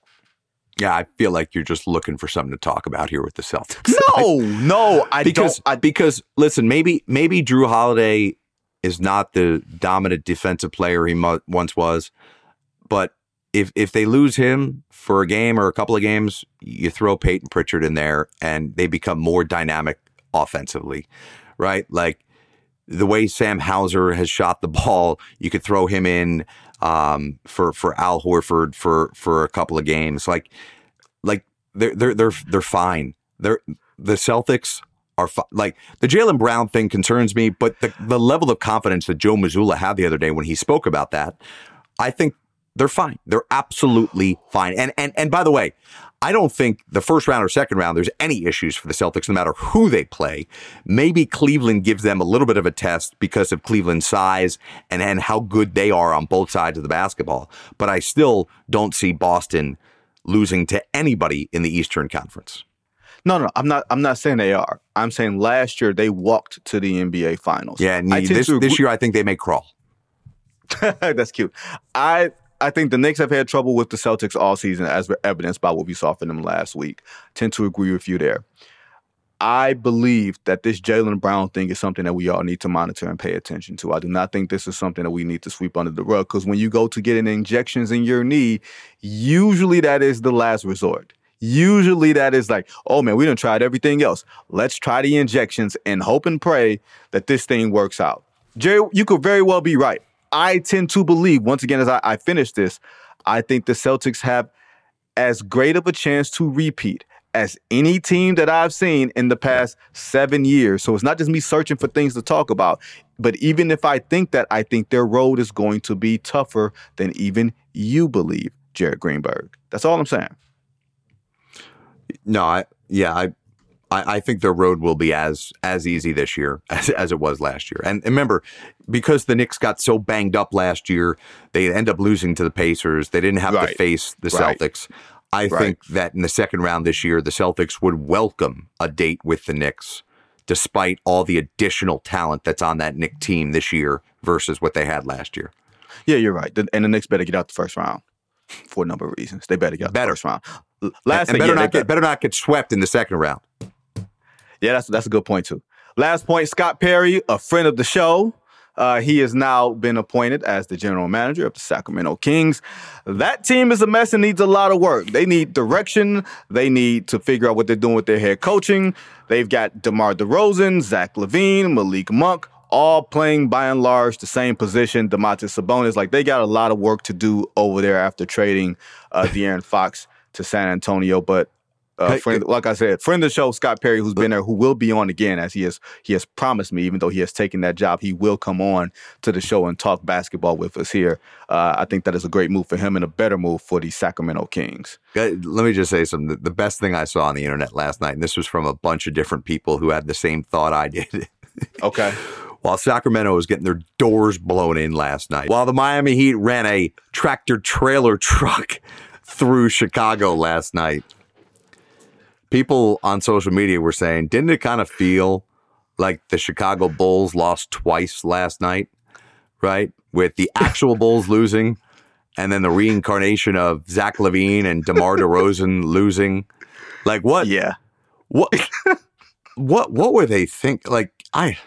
Yeah, I feel like you're just looking for something to talk about here with the Celtics. No, I don't. Because listen, maybe Drew Holiday is not the dominant defensive player he once was, but if they lose him for a game or a couple of games, you throw Peyton Pritchard in there and they become more dynamic offensively, right? Like the way Sam Hauser has shot the ball, you could throw him in for Al Horford for a couple of games. Like they're fine. The Celtics are like the Jaylen Brown thing concerns me, but the level of confidence that Joe Mazzulla had the other day when he spoke about that, I think They're fine. They're absolutely fine. And by the way, I don't think the first round or second round, there's any issues for the Celtics, no matter who they play. Maybe Cleveland gives them a little bit of a test because of Cleveland's size and how good they are on both sides of the basketball. But I still don't see Boston losing to anybody in the Eastern Conference. No, I'm not saying they are. I'm saying last year they walked to the NBA Finals. Yeah, and this year I think they may crawl. That's cute. I think the Knicks have had trouble with the Celtics all season, as evidenced by what we saw from them last week. Tend to agree with you there. I believe that this Jaylen Brown thing is something that we all need to monitor and pay attention to. I do not think this is something that we need to sweep under the rug, because when you go to get injections in your knee, usually that is the last resort. Usually that is like, oh man, we done tried everything else. Let's try the injections and hope and pray that this thing works out. Jerry, you could very well be right. I tend to believe, once again, as I finish this, I think the Celtics have as great of a chance to repeat as any team that I've seen in the past 7 years. So it's not just me searching for things to talk about. But even if I think that, I think their road is going to be tougher than even you believe, Jared Greenberg. That's all I'm saying. No, I think their road will be as easy this year as it was last year. And remember, because the Knicks got so banged up last year, they end up losing to the Pacers. They didn't have to face the Celtics. I think that in the second round this year, the Celtics would welcome a date with the Knicks, despite all the additional talent that's on that Knicks team this year versus what they had last year. Yeah, you're right. And the Knicks better get out the first round for a number of reasons. They better get out the first round. Better not get swept in the second round. Yeah, that's a good point, too. Last point, Scott Perry, a friend of the show. He has now been appointed as the general manager of the Sacramento Kings. That team is a mess and needs a lot of work. They need direction. They need to figure out what they're doing with their head coaching. They've got DeMar DeRozan, Zach LaVine, Malik Monk, all playing by and large the same position. Domantas Sabonis, like they got a lot of work to do over there after trading De'Aaron Fox to San Antonio. But like I said, friend of the show, Scott Perry, who's been there, who will be on again, as he has promised me, even though he has taken that job, he will come on to the show and talk basketball with us here. I think that is a great move for him and a better move for the Sacramento Kings. Let me just say something. The best thing I saw on the internet last night, and this was from a bunch of different people who had the same thought I did. Okay. While Sacramento was getting their doors blown in last night, while the Miami Heat ran a tractor trailer truck through Chicago last night, people on social media were saying, didn't it kind of feel like the Chicago Bulls lost twice last night, right? With the actual Bulls losing and then the reincarnation of Zach LaVine and DeMar DeRozan losing. Like what? Yeah. What were they think? Like I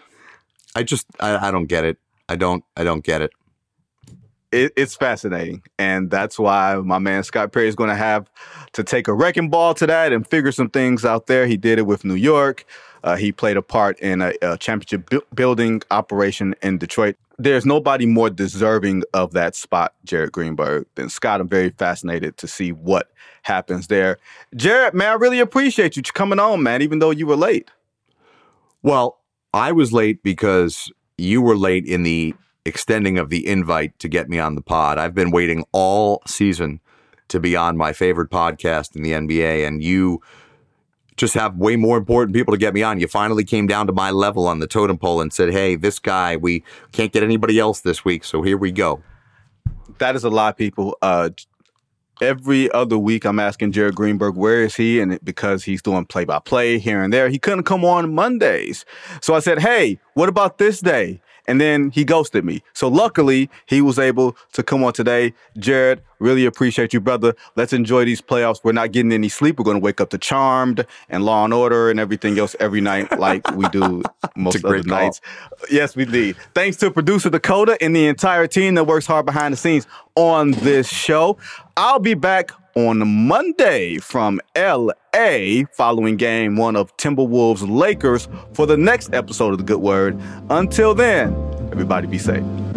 don't get it. I don't get it. It's fascinating, and that's why my man Scott Perry is going to have to take a wrecking ball to that and figure some things out there. He did it with New York. He played a part in a championship building operation in Detroit. There's nobody more deserving of that spot, Jared Greenberg, than Scott. I'm very fascinated to see what happens there. Jared, man, I really appreciate you coming on, man, even though you were late. Well, I was late because you were late in the extending of the invite to get me on the pod. I've been waiting all season to be on my favorite podcast in the NBA, and you just have way more important people to get me on. You finally came down to my level on the totem pole and said, hey, this guy, we can't get anybody else this week, so here we go. That is a lot, people. Every other week, I'm asking Jared Greenberg, where is he? And because he's doing play-by-play here and there, he couldn't come on Mondays. So I said, hey, what about this day? And then he ghosted me. So luckily, he was able to come on today. Jared, really appreciate you, brother. Let's enjoy these playoffs. We're not getting any sleep. We're going to wake up to Charmed and Law and Order and everything else every night like we do most other nights. Yes, we did. Thanks to producer Dakota and the entire team that works hard behind the scenes on this show. I'll be back on Monday from L.A. following Game 1 of Timberwolves Lakers for the next episode of The Good Word. Until then, everybody be safe.